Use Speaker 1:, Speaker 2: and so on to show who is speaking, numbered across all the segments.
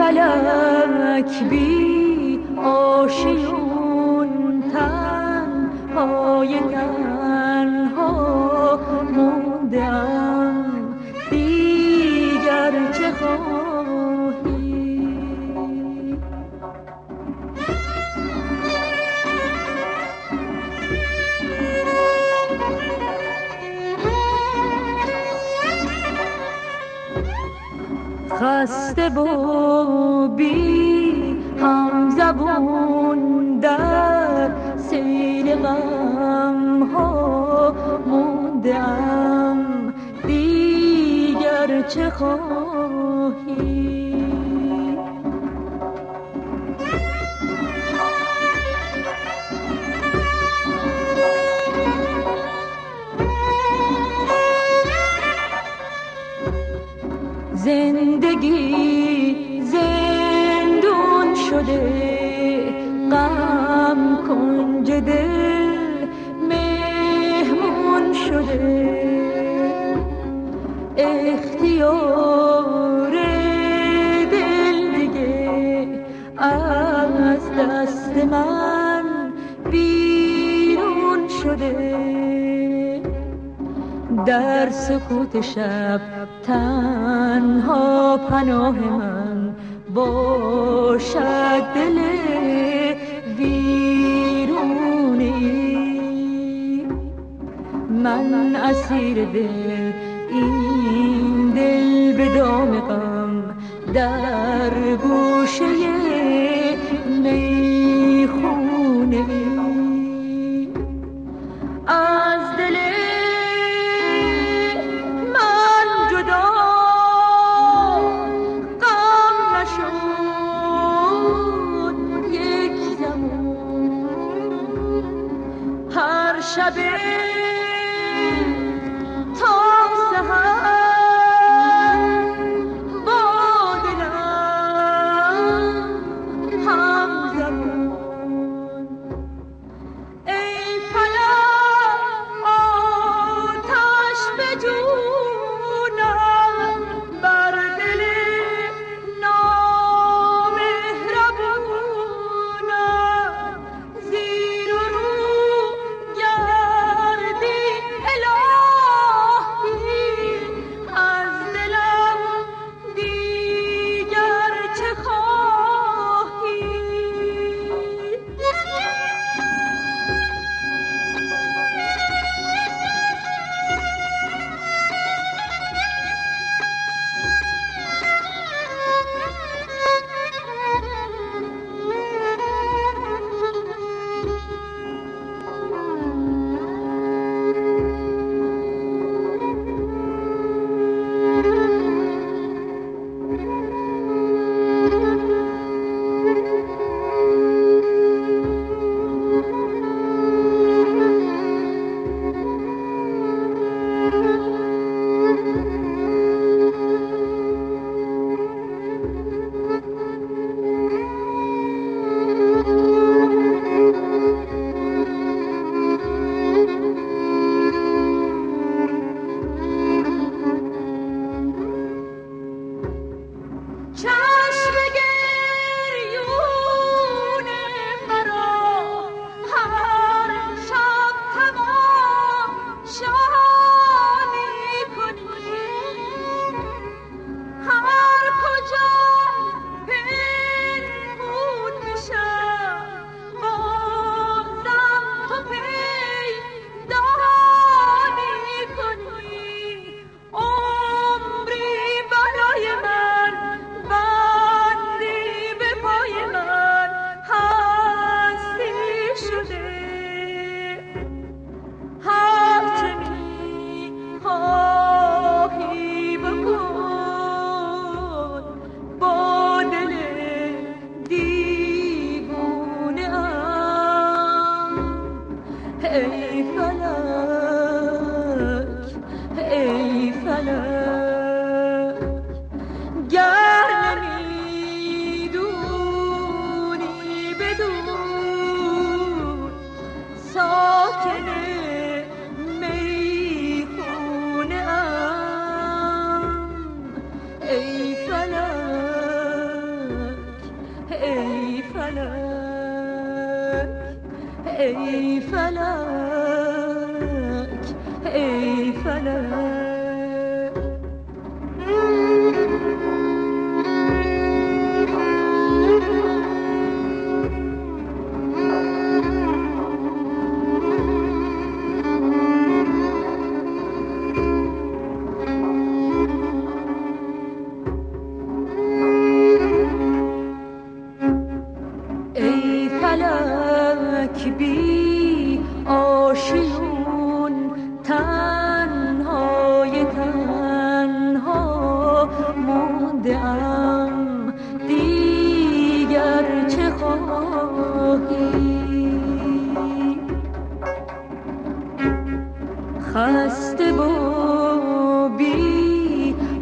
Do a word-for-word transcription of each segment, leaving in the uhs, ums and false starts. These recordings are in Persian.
Speaker 1: فلک بی آشیون تنهای تنها موندم، دیگر چه خواهی؟ خسته و بی هم زبون در سیل غم ها موندم، دیگر چه خواهی؟ زندگی زندون شده، غم کنج دل مهمون شده، اختیار دل دیگه از دست من بیرون شده. در سکوت شب تنها پناه من باشد دل ویرونی. من اسیر دل، این دل به دام غم، در گوشه میخونه. از دل شب تا سحر با دلم هم زبون. ای فلک آتش به جونم، بر دل نامهربونم، زیر و رو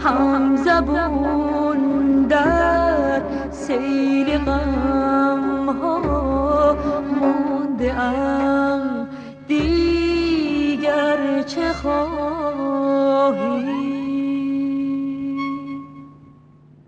Speaker 1: هم زبون در سیل غم ها مانده ام.